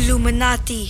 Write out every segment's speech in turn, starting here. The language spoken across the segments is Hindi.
Illuminati.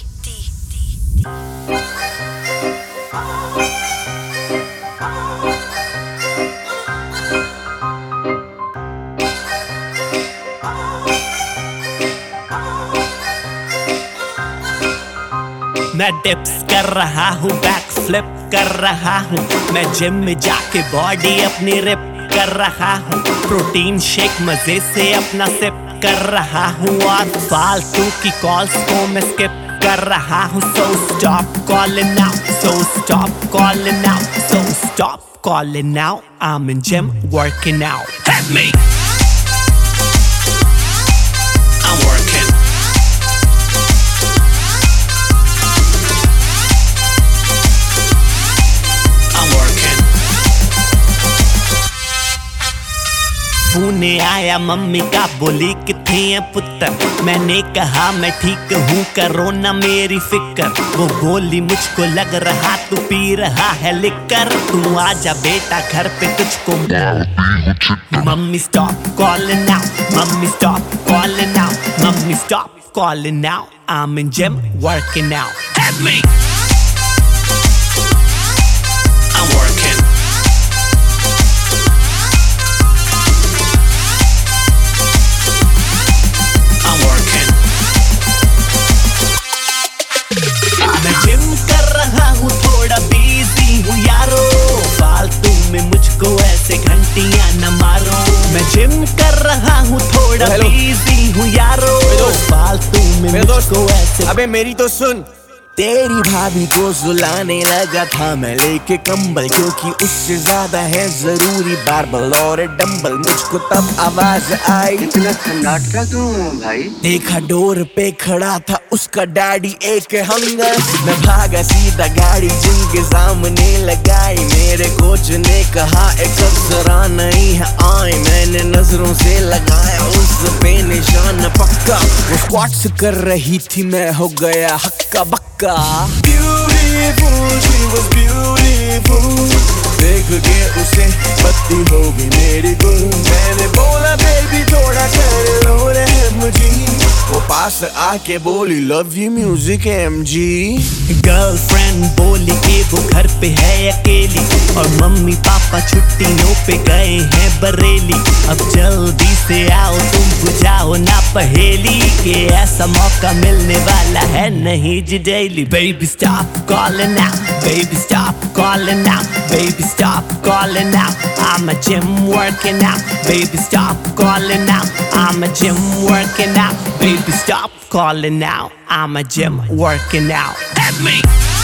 मैं डिप्स कर रहा हूँ, बैक फ्लिप कर रहा हूँ, मैं जिम में जाके बॉडी अपनी रिप कर रहा हूँ, प्रोटीन शेक मजे से अपना सिप कर रहा हूँ और फालतू की कॉल्स को मैं स्किप कर रहा हूँ. So stop calling now, so stop calling now, so stop calling now. I'm in gym working out. Hit me. I'm working. Pune आया मम्मी का, बोली कितने हैं पुत्र. मैंने कहा मैं ठीक हूँ, करो ना मेरी फिक्र. वो बोली मुझको लग रहा तू पी रहा है लिकर. तू आजा बेटा घर पे तुझको. Mummy stop calling now, mummy stop calling now, mummy stop calling now. I'm in gym working out. Hit me. I'm working. मैं जिम कर रहा हूँ, थोड़ा बिजी हूँ यारो. फालतू में मुझको ऐसे घंटियां न मारो. मैं जिम कर रहा हूँ, थोड़ा बिजी हूँ यारो. फालतू में मुझको ऐसे. अबे मेरी तो सुन. तेरी भाभी को सुलाने लगा था मैं लेके कंबल, क्योंकि उससे ज्यादा है जरूरी बारबल और डंबल. मुझको तब आवाज आई, इतना सन्नाटा क्यों भाई? देखा डोर पे खड़ा था उसका डैडी एक हंगर. मैं भागा सीधा गाड़ी जिम के सामने लगाई. मेरे कोच ने कहा एक जरा नहीं है आई. मैंने नजरों से लगाया उस पे निशान पक्का. वो स्क्वाट्स कर रही थी, मैं हो गया हक्का बक्का. Beautiful, she was beautiful. देख के उसे बत्ती हो गई मेरी गुल. मैंने बोला बेबी थोड़ा कर लो रहम जी. वो पास आके बोली love you music MG. Girlfriend बोली कि वो घर पे है अकेली और मम्मी पापा छुट्टियों पे गए हैं बरेली. अब जल्दी से आओ तुम बुझाओ ना पहेली कि ऐसा मौका मिलने वाला है नहीं जी daily. Baby stop calling now, baby stop calling now, baby stop calling now. I'm a gym working out. Baby stop calling now, I'm a gym working out. Baby stop calling now, I'm a gym working out. Hit me.